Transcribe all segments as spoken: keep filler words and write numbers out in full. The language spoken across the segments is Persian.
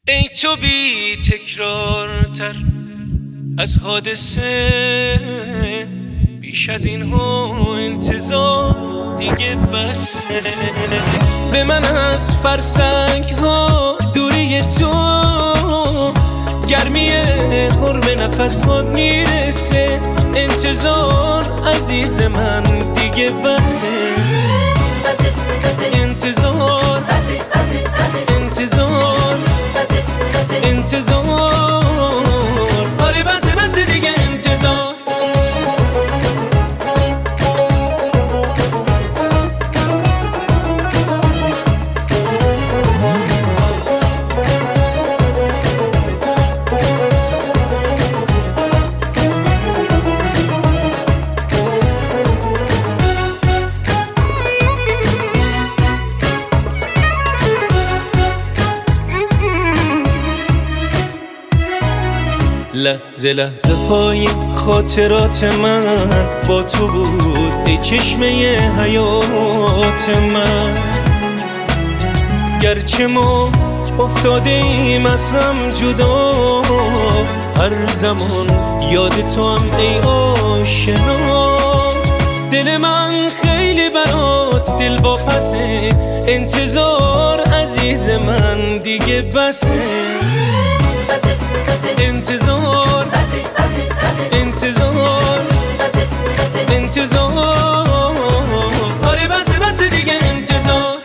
ای تو بی تکرارتر از حادثه، بیش از این ها انتظار دیگه بسه. به من از فرسنگ ها دوری تو، گرمی حرم نفس ها میرسه. انتظار عزیز من دیگه بسه. انتظار انتظار انتظار آره بسه بسه دیگه انتظار. لحظه لحظه های خاطرات من با تو بود، ای چشمه حیات من. گرچه ما افتاده ایم از هم جدا، هر زمان یاد تو هم ای آشنا. دل من خیلی برات دل واپسه. انتظار عزیز من دیگه بسه. انتظار انتظار انتظار آره بسه بسه دیگه انتظار.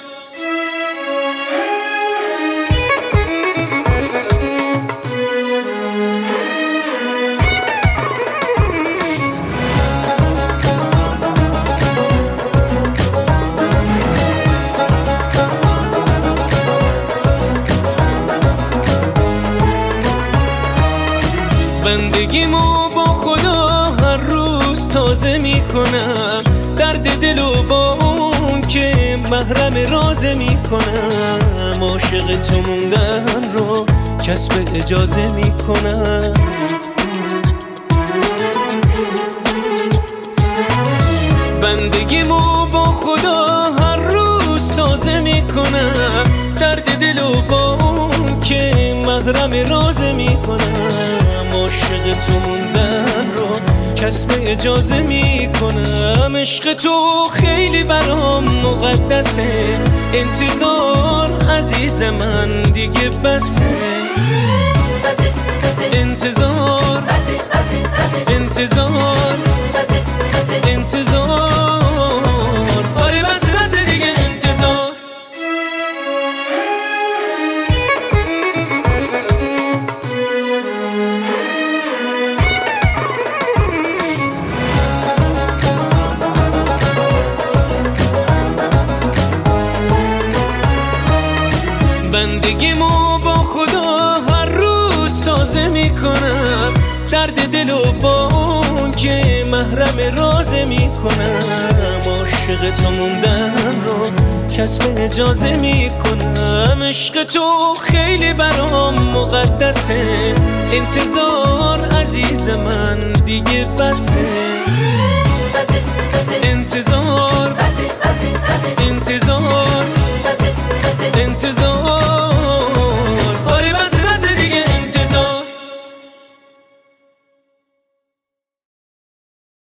بندگیمو با خدا هر روز تازه میکنم. درد دلو با اون که محرم رازه میکنم. عاشق تو موندن رو کسب اجازه میکنم. بندگیمو با خدا هر روز تازه میکنم. درد دلو با اون که محرم رازه میکنم. عاشق تو موندن رو کسب اجازه میکنم. عشق تو خیلی برام مقدسه. انتظار عزیز من دیگه بسه. انتظار انتظار انتظار آره بسه بسه دیگه انتظار. بندگیمو با خدا هر روز تازه میکنم. درد دلو با اون که محرم رازه میکنم. عاشق تو موندن رو کسب اجازه میکنم. عشق تو خیلی برام مقدسه. انتظار عزیز من دیگه بسه. انتظار